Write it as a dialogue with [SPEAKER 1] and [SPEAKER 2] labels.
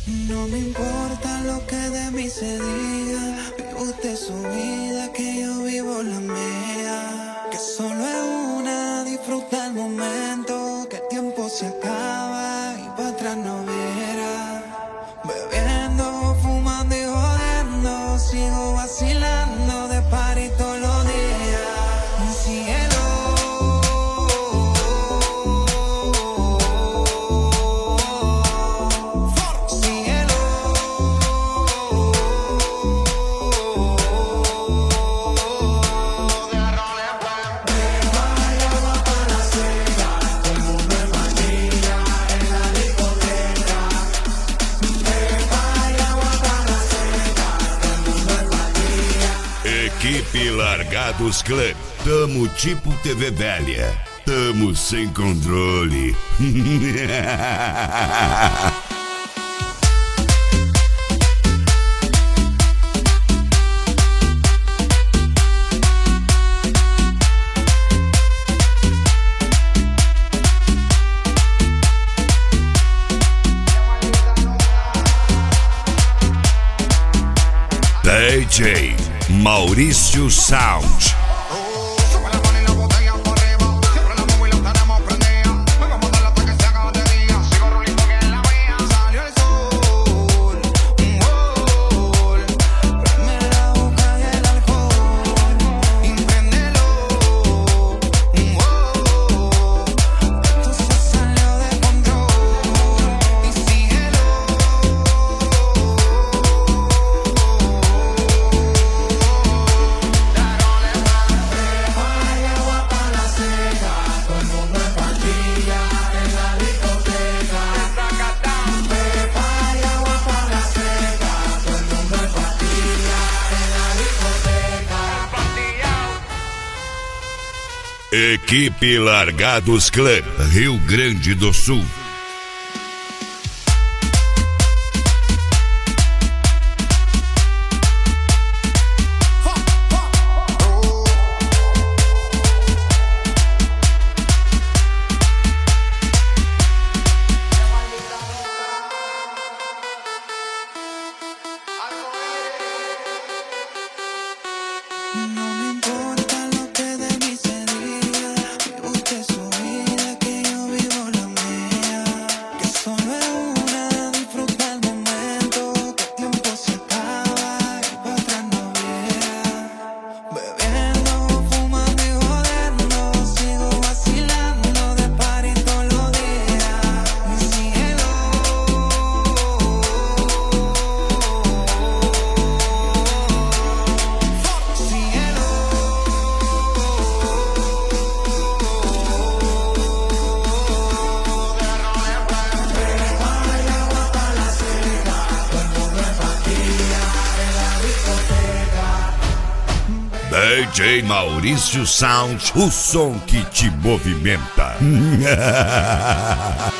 [SPEAKER 1] No me importa lo que de mí se diga, vive usted su vida, que yo vivo la mía. Que solo es una, disfruta el momento, que el tiempo se acaba y para atrás no viera. Bebiendo, fumando y jodiendo, sigo vacilando de party todos los días. Cielo.
[SPEAKER 2] Equipe Largados Club. Tamo tipo TV velha. Tamo sem controle. DJ Maurício Sound. Equipe Largados Club, Rio Grande do Sul.
[SPEAKER 1] No me importa lo que de mí se diga, vive usted su vida, que yo vivo la mía. Que solo es una, disfruta el momento, que el tiempo se acaba y para atrás no viera. Bebiendo, fumando y jodiendo, sigo vacilando de party todos los días. Mi cielo.
[SPEAKER 2] DJ Maurício Sound, o som que te movimenta.